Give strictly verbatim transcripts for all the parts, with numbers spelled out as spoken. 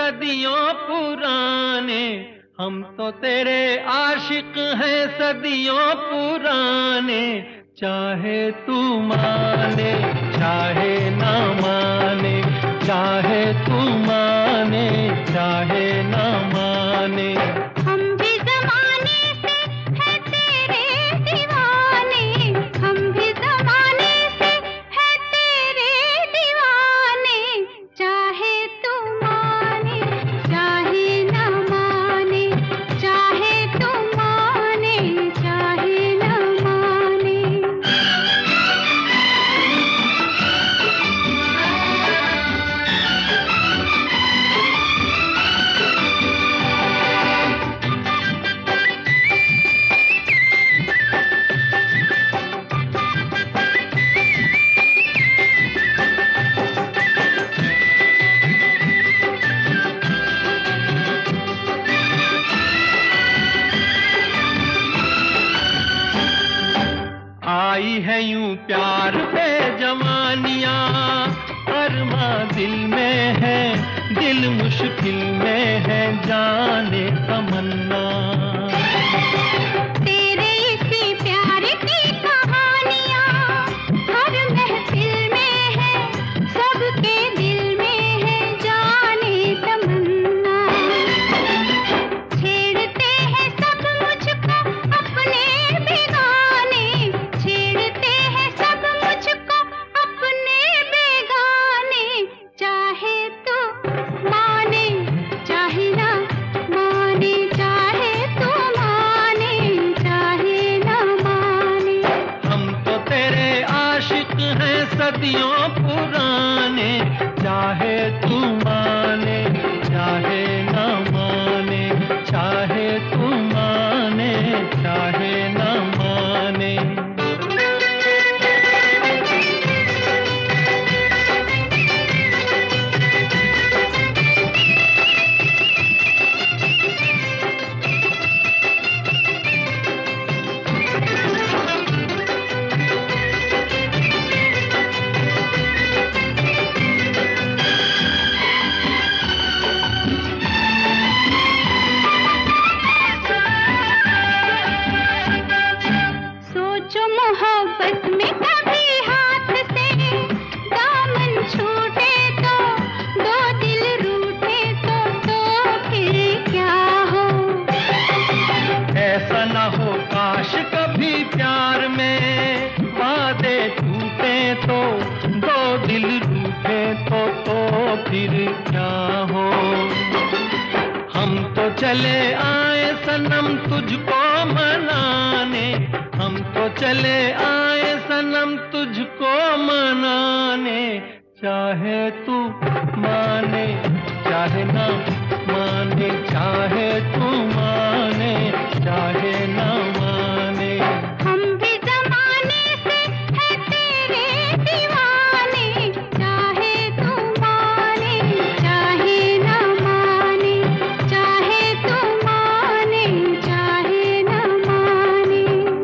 सदियों पुराने, हम तो तेरे आशिक हैं सदियों पुराने। चाहे तू माने चाहे ना माने, चाहे तू माने चाहे ना माने, हम भी ज़माने से हैं तेरे दीवाने, हम भी ज़माने से हैं तेरे दीवाने। चाहे तू माने चाहे ना माने, चाहे तू माने चाहे ना माने। आई है यूं प्यार पे जवानियां, अरमा दिल में है, दिल मुश्किल में है, जाने तमन्ना। तेरे इसी प्यार की कहानियाँ हर महफिल में है, सबके दिल में है, जाने तमन्ना। छेड़ते हैं सब मुझको अपने बेगाने, छेड़ते हैं सब मुझको अपने बेगाने। चाहे तो माने चाहे ना माने, चाहे तो माने चाहे ना माने। हम तो तेरे आशिक हैं सदियों पुराने। चाहे तू माने चाहे ना माने, चाहे तू माने चाहे ना माने। सोचो मोहब्बत में कभी हाथ से दामन छूटे तो, दो दिल रूठे तो, तो फिर क्या हो। ऐसा ना हो काश कभी प्यार में वादे टूटे तो, दो दिल रूठे तो, तो फिर क्या हो। हम तो चले आए सनम तुझको मनाने, हम तो चले आए सनम तुझको मनाने। चाहे तू माने चाहे ना माने, चाहे तू माने चाहे ना माने। हम भी ज़माने से हैं तेरे दीवाने, चाहे तू माने चाहे ना माने, चाहे तू माने चाहे ना माने।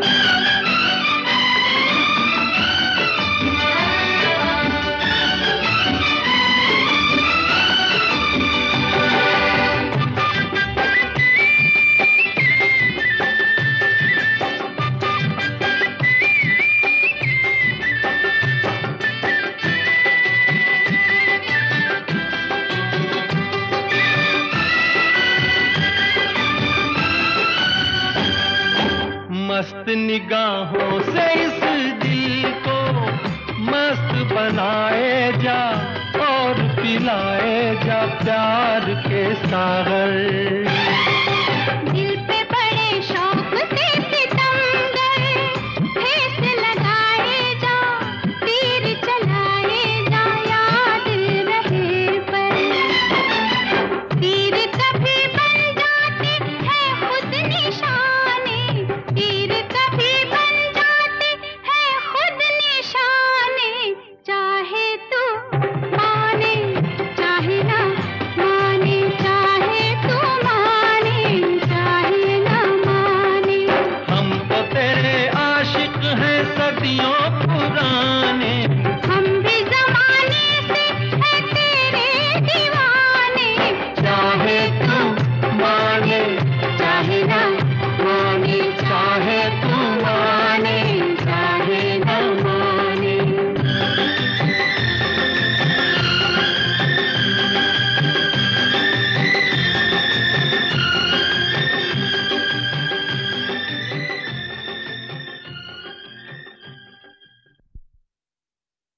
मस्त निगाहों से इस दिल को मस्त बनाए जा, और पिलाए जा प्यार के सागर। दिल पे बड़े शौक से सितमगर ठेस लगाए जा, तीर चलाए जा, याद रहे पर। तीर कभी बन जाते हैं खुद निशाने, तीर कभी बन जाते हैं खुद निशाने। चाहे तू माने चाहे ना माने, चाहे तू माने चाहे ना माने। हम तो तेरे आशिक हैं सदियों